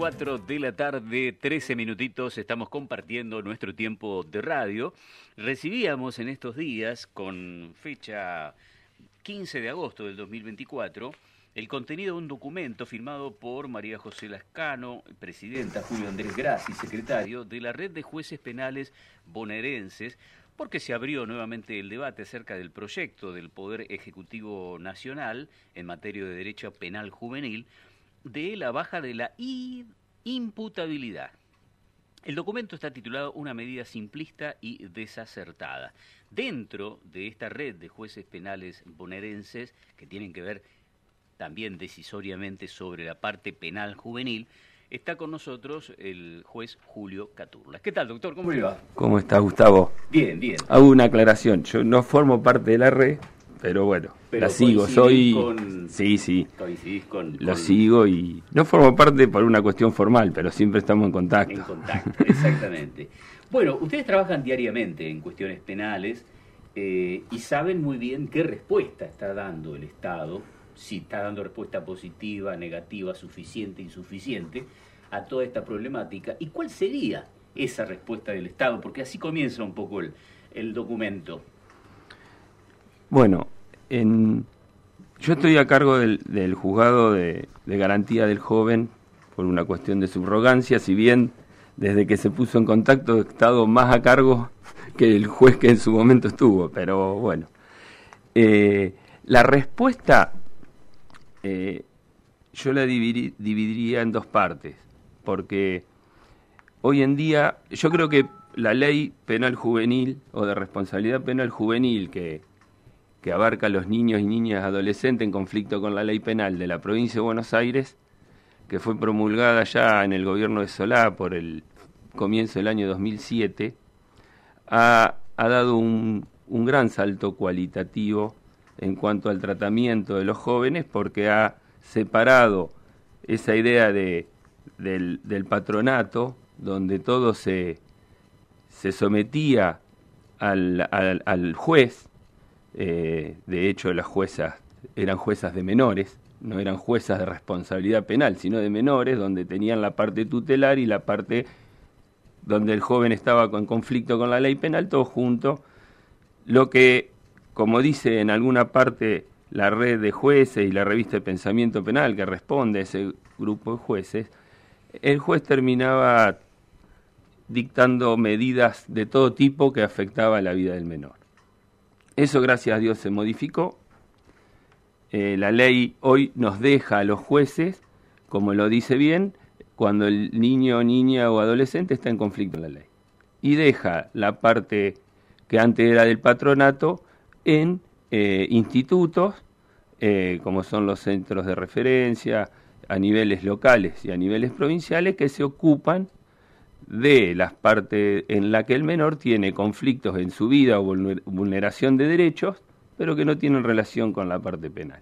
4 de la tarde, 13 minutitos, estamos compartiendo nuestro tiempo de radio. Recibíamos en estos días, con fecha 15 de agosto del 2024, el contenido de un documento firmado por María José Lascano, presidenta, Julio Andrés Grassi, secretario de la Red de Jueces Penales Bonaerenses, porque se abrió nuevamente el debate acerca del proyecto del Poder Ejecutivo Nacional en materia de derecho penal juvenil, de la baja de la imputabilidad. El documento está titulado Una medida simplista y desacertada. Dentro de esta red de jueces penales bonaerenses, que tienen que ver también decisoriamente sobre la parte penal juvenil, está con nosotros el juez Julio Caturlas. ¿Qué tal, doctor? ¿Cómo le va? ¿Cómo está, Gustavo? Bien, bien. Hago una aclaración. Yo no formo parte de la red, pero bueno, la sigo. Soy... Sí. Lo sigo y no formo parte por una cuestión formal, pero siempre estamos en contacto. En contacto, exactamente. Bueno, ustedes trabajan diariamente en cuestiones penales y saben muy bien qué respuesta está dando el Estado, si está dando respuesta positiva, negativa, suficiente, insuficiente, a toda esta problemática. ¿Y cuál sería esa respuesta del Estado? Porque así comienza un poco el documento. Bueno, yo estoy a cargo del juzgado de garantía del joven por una cuestión de subrogancia, si bien desde que se puso en contacto he estado más a cargo que el juez que en su momento estuvo, pero bueno. La respuesta yo la dividiría en dos partes, porque hoy en día yo creo que la ley penal juvenil o de responsabilidad penal juvenil que abarca a los niños y niñas adolescentes en conflicto con la ley penal de la provincia de Buenos Aires, que fue promulgada ya en el gobierno de Solá por el comienzo del año 2007, ha dado un gran salto cualitativo en cuanto al tratamiento de los jóvenes, porque ha separado esa idea del patronato, donde todo se sometía al juez. De hecho, las juezas eran juezas de menores, no eran juezas de responsabilidad penal, sino de menores, donde tenían la parte tutelar y la parte donde el joven estaba en conflicto con la ley penal, todo junto. Lo que, como dice en alguna parte la red de jueces y la revista de Pensamiento Penal, que responde a ese grupo de jueces, el juez terminaba dictando medidas de todo tipo que afectaban la vida del menor. Eso, gracias a Dios, se modificó. La ley hoy nos deja a los jueces, como lo dice bien, cuando el niño, niña o adolescente está en conflicto con la ley. Y deja la parte que antes era del patronato en institutos, como son los centros de referencia a niveles locales y a niveles provinciales, que se ocupan de las partes en la que el menor tiene conflictos en su vida o vulneración de derechos, pero que no tienen relación con la parte penal.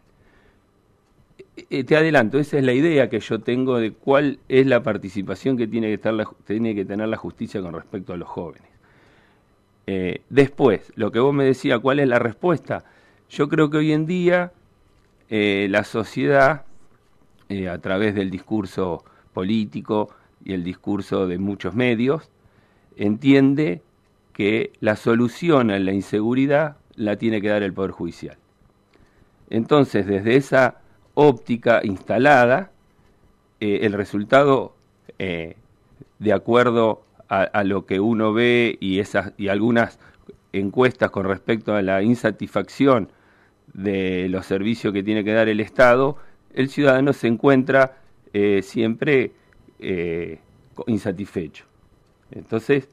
Te adelanto, esa es la idea que yo tengo de cuál es la participación que tiene que tener la justicia con respecto a los jóvenes. Después, lo que vos me decías, ¿cuál es la respuesta? Yo creo que hoy en día la sociedad, a través del discurso político y el discurso de muchos medios, entiende que la solución a la inseguridad la tiene que dar el Poder Judicial. Entonces, desde esa óptica instalada, el resultado, de acuerdo a lo que uno ve y algunas encuestas con respecto a la insatisfacción de los servicios que tiene que dar el Estado, el ciudadano se encuentra siempre insatisfecho. Entonces,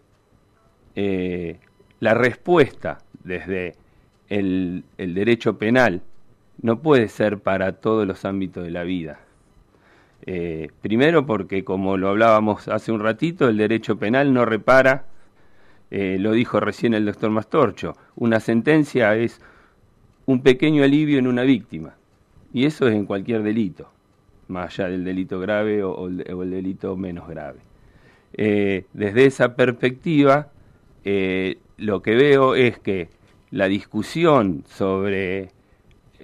la respuesta desde el derecho penal no puede ser para todos los ámbitos de la vida. Primero porque, como lo hablábamos hace un ratito, el derecho penal no repara, lo dijo recién el doctor Mastorcho, una sentencia es un pequeño alivio en una víctima, y eso es en cualquier delito, más allá del delito grave o el delito menos grave. Desde esa perspectiva, lo que veo es que la discusión sobre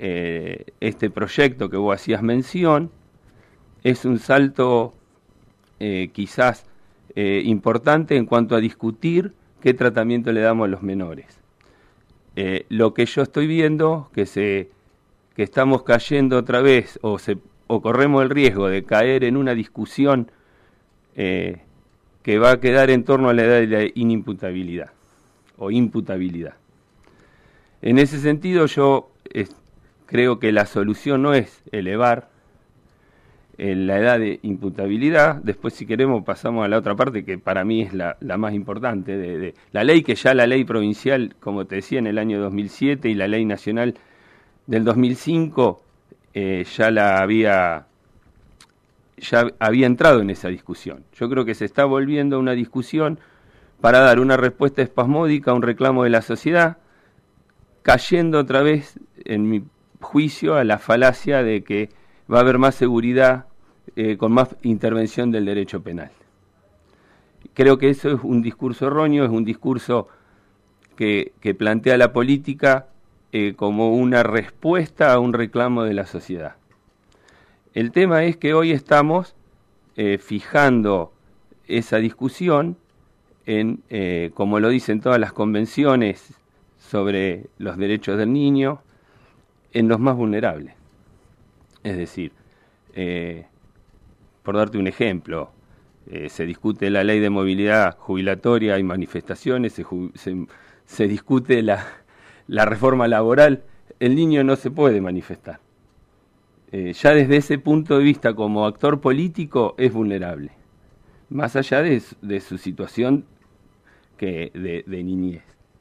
este proyecto que vos hacías mención es un salto quizás importante en cuanto a discutir qué tratamiento le damos a los menores. Lo que yo estoy viendo, que estamos cayendo otra vez o corremos el riesgo de caer en una discusión que va a quedar en torno a la edad de la inimputabilidad o imputabilidad. En ese sentido yo creo que la solución no es elevar la edad de imputabilidad. Después, si queremos, pasamos a la otra parte que para mí es la más importante de la ley, que ya la ley provincial, como te decía, en el año 2007 y la ley nacional del 2005 ya había entrado en esa discusión. Yo creo que se está volviendo a una discusión para dar una respuesta espasmódica a un reclamo de la sociedad, cayendo otra vez, en mi juicio, a la falacia de que va a haber más seguridad con más intervención del derecho penal. Creo que eso es un discurso erróneo, es un discurso que plantea la política como una respuesta a un reclamo de la sociedad. El tema es que hoy estamos fijando esa discusión en, como lo dicen todas las convenciones sobre los derechos del niño, en los más vulnerables. Es decir, por darte un ejemplo, se discute la ley de movilidad jubilatoria y manifestaciones, se discute la reforma laboral. El niño no se puede manifestar. Ya desde ese punto de vista, como actor político, es vulnerable, más allá de su situación de niñez.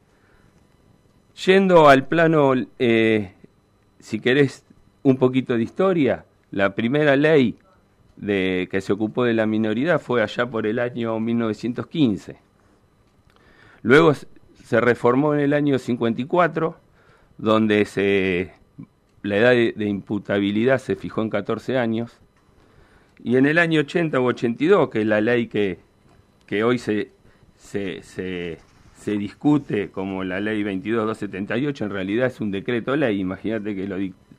Yendo al plano, si querés, un poquito de historia, la primera ley que se ocupó de la minoridad fue allá por el año 1915. Luego se reformó en el año 54, donde la edad de imputabilidad se fijó en 14 años, y en el año 80 u 82, que es la ley que hoy se discute como la ley 22.278, en realidad es un decreto ley. Imagínate que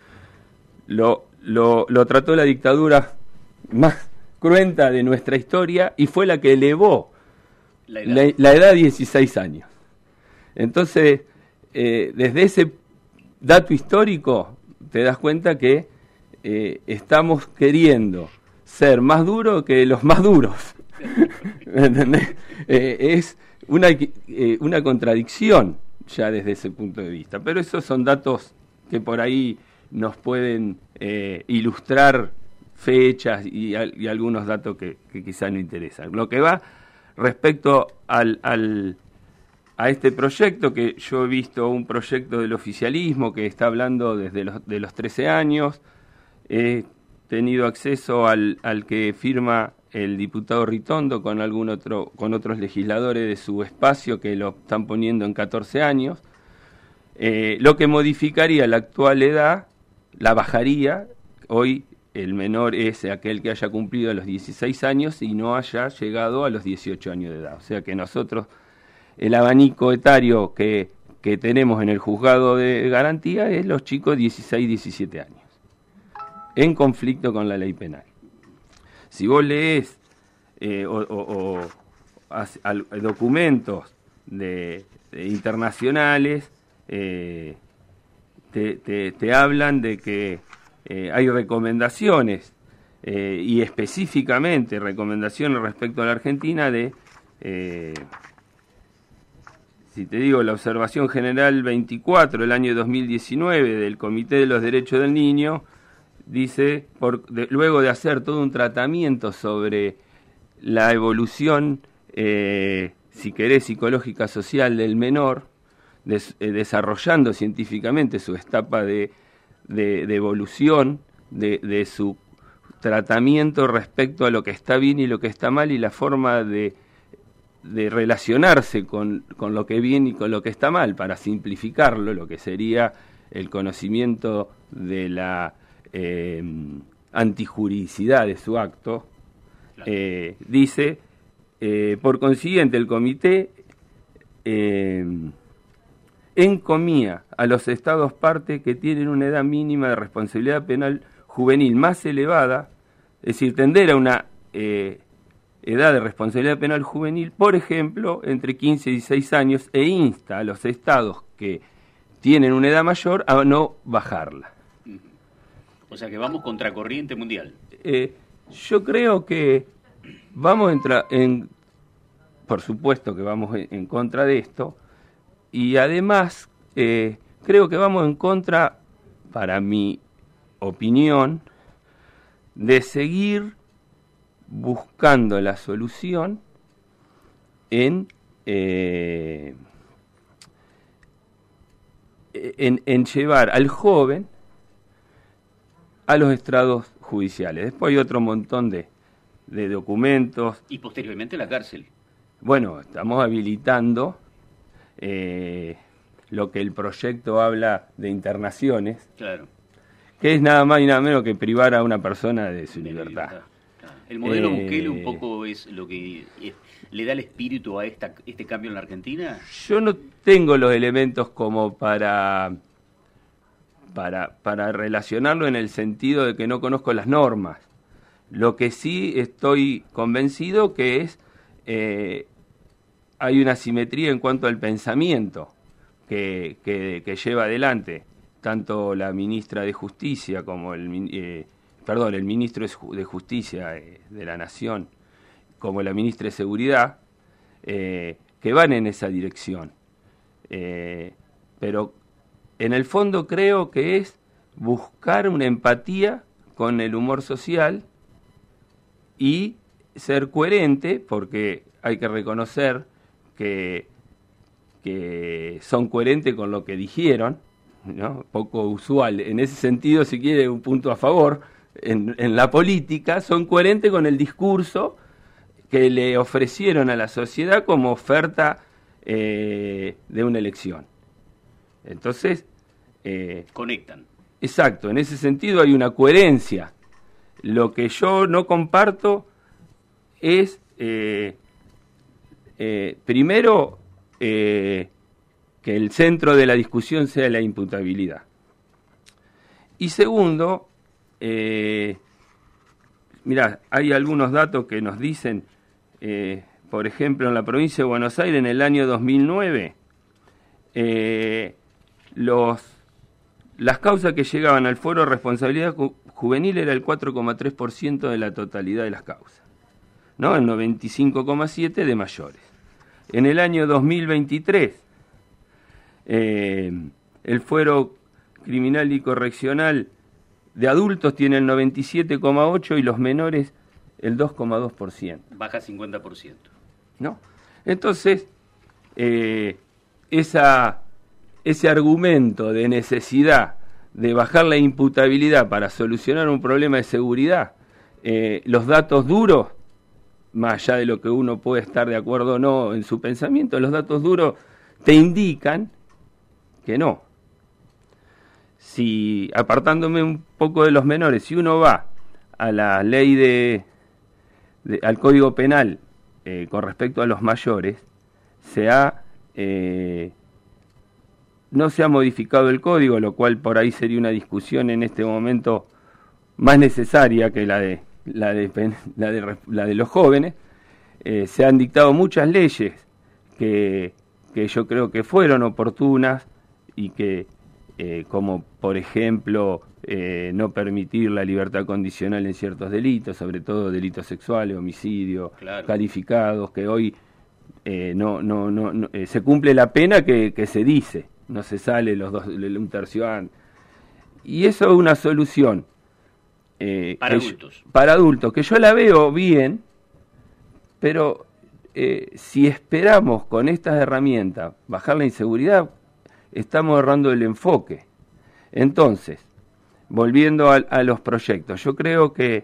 lo trató la dictadura más cruenta de nuestra historia y fue la que elevó la edad a 16 años. Entonces, desde ese dato histórico te das cuenta que estamos queriendo ser más duros que los más duros. ¿Entendés? Es una contradicción ya desde ese punto de vista. Pero esos son datos que por ahí nos pueden ilustrar fechas y algunos datos que quizás no interesan. Lo que va respecto a este proyecto, que yo he visto un proyecto del oficialismo que está hablando desde los 13 años, he tenido acceso al que firma el diputado Ritondo con otros legisladores de su espacio que lo están poniendo en 14 años, lo que modificaría la actual edad, la bajaría. Hoy el menor es aquel que haya cumplido los 16 años y no haya llegado a los 18 años de edad. O sea que nosotros, el abanico etario que tenemos en el juzgado de garantía es los chicos 16, 17 años, en conflicto con la ley penal. Si vos lees documentos internacionales, te hablan de que hay recomendaciones, y específicamente recomendaciones respecto a la Argentina si te digo, la observación general 24 del año 2019 del Comité de los Derechos del Niño, dice, luego de hacer todo un tratamiento sobre la evolución, si querés, psicológica social del menor, desarrollando científicamente su etapa de evolución, de su tratamiento respecto a lo que está bien y lo que está mal, y la forma de relacionarse con lo que bien y con lo que está mal, para simplificarlo, lo que sería el conocimiento de la antijuridicidad de su acto. Claro. Dice, por consiguiente, el comité encomía a los estados parte que tienen una edad mínima de responsabilidad penal juvenil más elevada, es decir, tender a una edad de responsabilidad penal juvenil, por ejemplo, entre 15 y 16 años, e insta a los estados que tienen una edad mayor a no bajarla. O sea que vamos contracorriente mundial. Yo creo que vamos por supuesto que vamos en contra de esto, y además creo que vamos en contra, para mi opinión, de seguir buscando la solución en llevar al joven a los estrados judiciales. Después hay otro montón de documentos. Y posteriormente la cárcel. Bueno, estamos habilitando lo que el proyecto habla de internaciones. Claro. Que es nada más y nada menos que privar a una persona de su libertad. Claro. El modelo Bukele un poco es lo que le da el espíritu a este cambio en la Argentina. Yo no tengo los elementos como para relacionarlo en el sentido de que no conozco las normas. Lo que sí estoy convencido que es hay una simetría en cuanto al pensamiento que lleva adelante tanto la ministra de Justicia como el ministro de Justicia de la Nación como la ministra de Seguridad, que van en esa dirección. Pero en el fondo creo que es buscar una empatía con el humor social y ser coherente, porque hay que reconocer que son coherentes con lo que dijeron, ¿no? Poco usual. En ese sentido, si quiere un punto a favor, en la política, son coherentes con el discurso que le ofrecieron a la sociedad como oferta de una elección. Entonces... conectan. Exacto, en ese sentido hay una coherencia. Lo que yo no comparto es, primero, que el centro de la discusión sea la imputabilidad. Y segundo, mirá, hay algunos datos que nos dicen, por ejemplo, en la provincia de Buenos Aires, en el año 2009, las causas que llegaban al foro de responsabilidad juvenil era el 4,3% de la totalidad de las causas, ¿no? El 95,7% de mayores. En el año 2023, el fuero criminal y correccional de adultos tiene el 97,8% y los menores el 2,2%. Baja 50%. ¿No? Entonces, ese argumento de necesidad de bajar la imputabilidad para solucionar un problema de seguridad, los datos duros, más allá de lo que uno puede estar de acuerdo o no en su pensamiento, los datos duros te indican que no. Si, apartándome un poco de los menores, si uno va a la ley al Código Penal con respecto a los mayores, no se ha modificado el código, lo cual por ahí sería una discusión en este momento más necesaria que la de los jóvenes. Se han dictado muchas leyes que yo creo que fueron oportunas y que, como por ejemplo, no permitir la libertad condicional en ciertos delitos, sobre todo delitos sexuales, homicidios, claro, calificados, que hoy se cumple la pena que se dice. No se sale un tercio antes. Y eso es una solución. Para adultos, que yo la veo bien, pero si esperamos con estas herramientas bajar la inseguridad, estamos errando el enfoque. Entonces, volviendo a los proyectos, yo creo que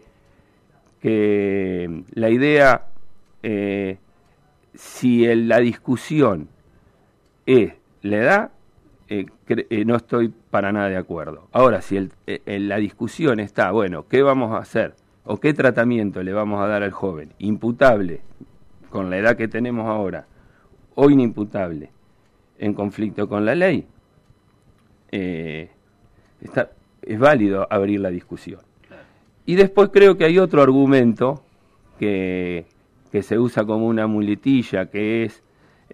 la idea, si la discusión es la edad, no estoy para nada de acuerdo. Ahora, si la discusión está, bueno, ¿qué vamos a hacer? ¿O qué tratamiento le vamos a dar al joven? Imputable, con la edad que tenemos ahora, o inimputable, en conflicto con la ley, es válido abrir la discusión. Y después creo que hay otro argumento que que se usa como una muletilla, que es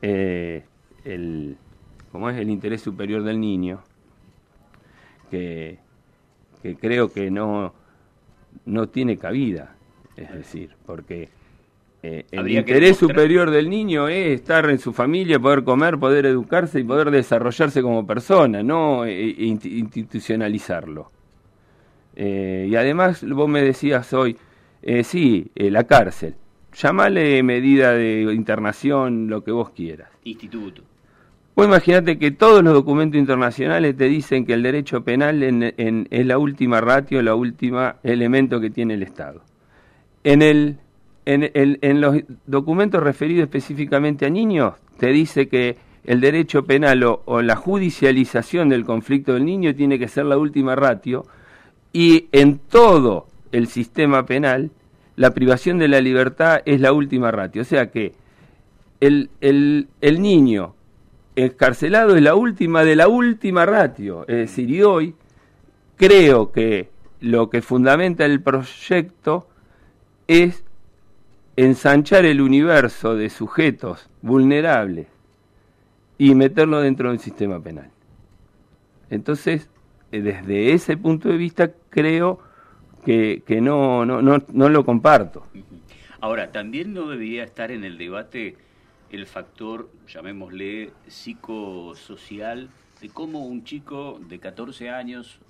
como es el interés superior del niño, que creo que no tiene cabida, es decir, porque el interés superior del niño es estar en su familia, poder comer, poder educarse y poder desarrollarse como persona, no institucionalizarlo. Y además vos me decías hoy, la cárcel, llamale medida de internación, lo que vos quieras. Instituto. Vos imaginate que todos los documentos internacionales te dicen que el derecho penal es la última ratio, la última elemento que tiene el Estado. En los documentos referidos específicamente a niños, te dice que el derecho penal o la judicialización del conflicto del niño tiene que ser la última ratio, y en todo el sistema penal, la privación de la libertad es la última ratio. O sea que el niño excarcelado es la última de la última ratio. Es decir, y hoy creo que lo que fundamenta el proyecto es ensanchar el universo de sujetos vulnerables y meterlo dentro del sistema penal. Entonces, desde ese punto de vista, creo que no lo comparto. Ahora, también no debería estar en el debate el factor, llamémosle, psicosocial, de cómo un chico de 14 años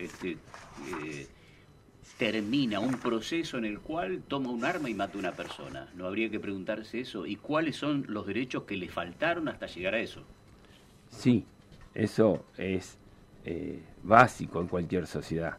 termina un proceso en el cual toma un arma y mata a una persona. ¿No habría que preguntarse eso? ¿Y cuáles son los derechos que le faltaron hasta llegar a eso? Sí, eso es básico en cualquier sociedad.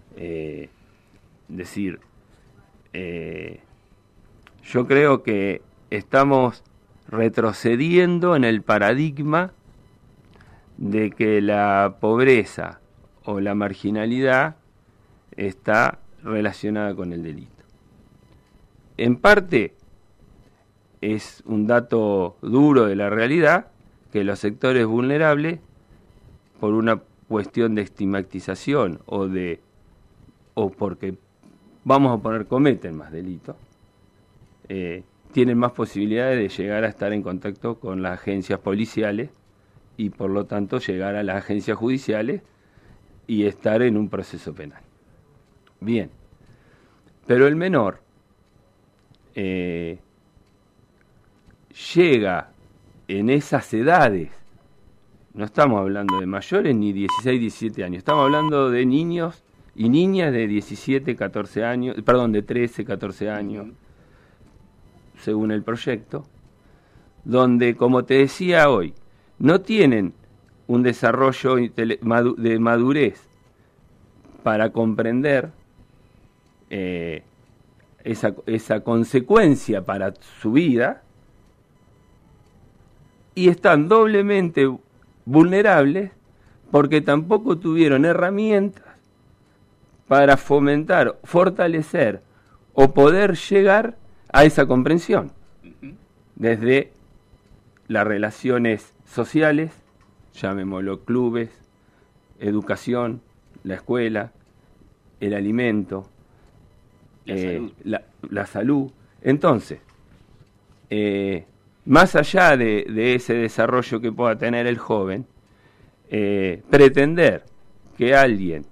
Yo creo que estamos retrocediendo en el paradigma de que la pobreza o la marginalidad está relacionada con el delito. En parte es un dato duro de la realidad que los sectores vulnerables, por una cuestión de estigmatización o porque vamos a poner cometen más delitos, tienen más posibilidades de llegar a estar en contacto con las agencias policiales y por lo tanto llegar a las agencias judiciales y estar en un proceso penal. Bien, pero el menor llega en esas edades, no estamos hablando de mayores ni 16, 17 años, estamos hablando de niños y niñas de 17, 14 años, perdón, de 13, 14 años, según el proyecto, donde, como te decía hoy, no tienen un desarrollo de madurez para comprender esa consecuencia para su vida, y están doblemente vulnerables porque tampoco tuvieron herramientas para fomentar, fortalecer o poder llegar a esa comprensión, desde las relaciones sociales, llamémoslo clubes, educación, la escuela, el alimento, la salud. Entonces, más allá de ese desarrollo que pueda tener el joven, pretender que alguien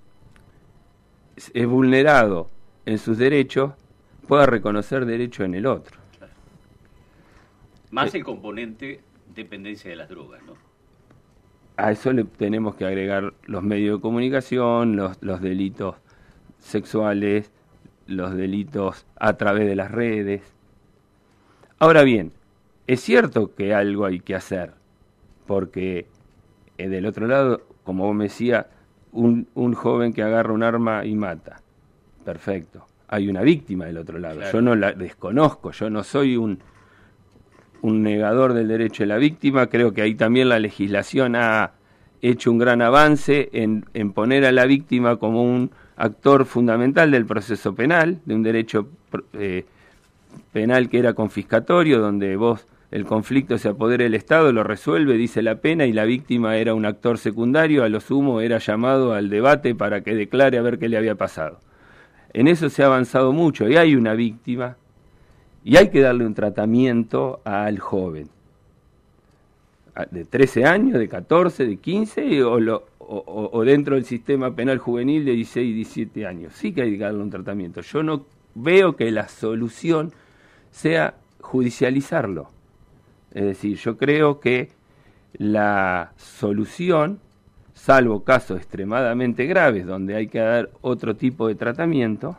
es vulnerado en sus derechos pueda reconocer derecho en el otro. Claro. Más el componente dependencia de las drogas, ¿no? A eso le tenemos que agregar los medios de comunicación, los delitos sexuales, los delitos a través de las redes. Ahora bien, es cierto que algo hay que hacer, porque del otro lado, como vos me decías, un joven que agarra un arma y mata. Perfecto. Hay una víctima del otro lado. Claro. Yo no la desconozco, yo no soy un negador del derecho de la víctima. Creo que ahí también la legislación ha hecho un gran avance en poner a la víctima como un actor fundamental del proceso penal, de un derecho penal que era confiscatorio, donde el conflicto se apodera del Estado, lo resuelve, dice la pena, y la víctima era un actor secundario, a lo sumo era llamado al debate para que declare a ver qué le había pasado. En eso se ha avanzado mucho, y hay una víctima Y hay que darle un tratamiento al joven, de 13 años, de 14, de 15 o dentro del sistema penal juvenil de 16 y 17 años. Sí que hay que darle un tratamiento. Yo no veo que la solución sea judicializarlo. Es decir, yo creo que la solución, salvo casos extremadamente graves donde hay que dar otro tipo de tratamiento,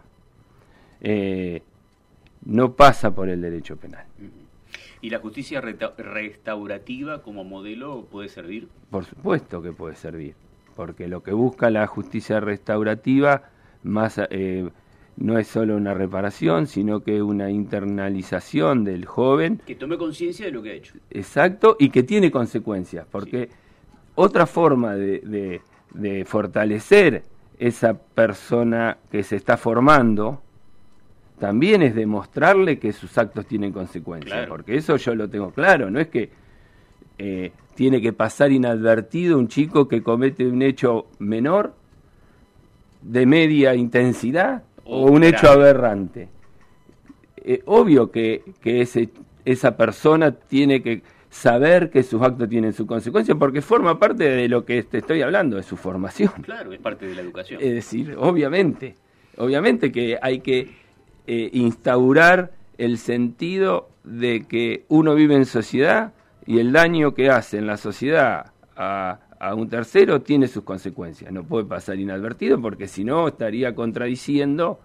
no pasa por el derecho penal. ¿Y la justicia restaurativa como modelo puede servir? Por supuesto que puede servir, porque lo que busca la justicia restaurativa más no es solo una reparación, sino que una internalización del joven. Que tome conciencia de lo que ha hecho. Exacto, y que tiene consecuencias, porque otra forma de fortalecer esa persona que se está formando también es demostrarle que sus actos tienen consecuencias, claro. Porque eso yo lo tengo claro, no es que tiene que pasar inadvertido un chico que comete un hecho menor, de media intensidad, o un hecho aberrante. Obvio que esa persona tiene que saber que sus actos tienen su consecuencia, porque forma parte de lo que te estoy hablando, de su formación. Claro, es parte de la educación. Es decir, obviamente que hay que instaurar el sentido de que uno vive en sociedad y el daño que hace en la sociedad a un tercero tiene sus consecuencias. No puede pasar inadvertido porque si no estaría contradiciendo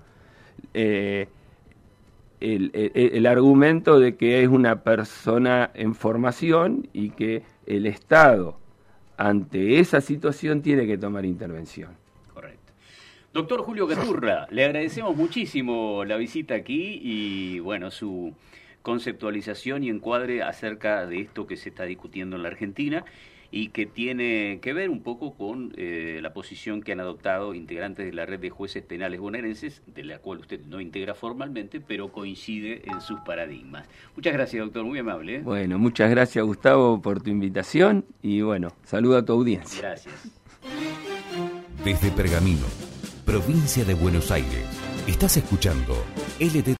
el argumento de que es una persona en formación y que el Estado ante esa situación tiene que tomar intervención. Doctor Julio Caturra, le agradecemos muchísimo la visita aquí y bueno, su conceptualización y encuadre acerca de esto que se está discutiendo en la Argentina y que tiene que ver un poco con la posición que han adoptado integrantes de la red de jueces penales bonaerenses, de la cual usted no integra formalmente, pero coincide en sus paradigmas. Muchas gracias, doctor, muy amable. Bueno, muchas gracias, Gustavo, por tu invitación y bueno, saludo a tu audiencia. Gracias. Desde Pergamino, provincia de Buenos Aires, estás escuchando LT